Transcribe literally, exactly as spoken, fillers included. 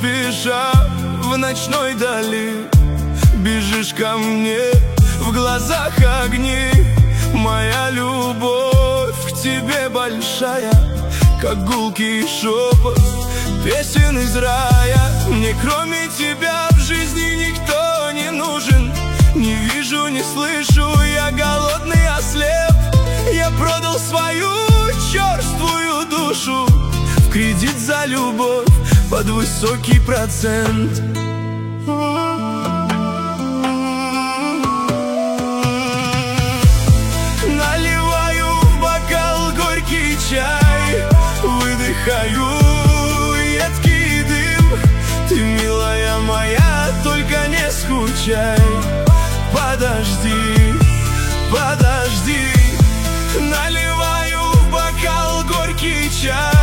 спеша в ночной дали. Бежишь ко мне, в глазах огни. Моя любовь к тебе большая, как гулкий шепот песен из рая. Мне кроме тебя в жизни никто не нужен. Не вижу, не слышу, я голодный, ослеп. Я продал свою черствую душу в кредит за любовь под высокий процент. Наливаю в бокал горький чай, выдыхаю едкий дым. Ты, милая моя, только не скучай. Подожди, подожди. Наливаю в бокал горький чай,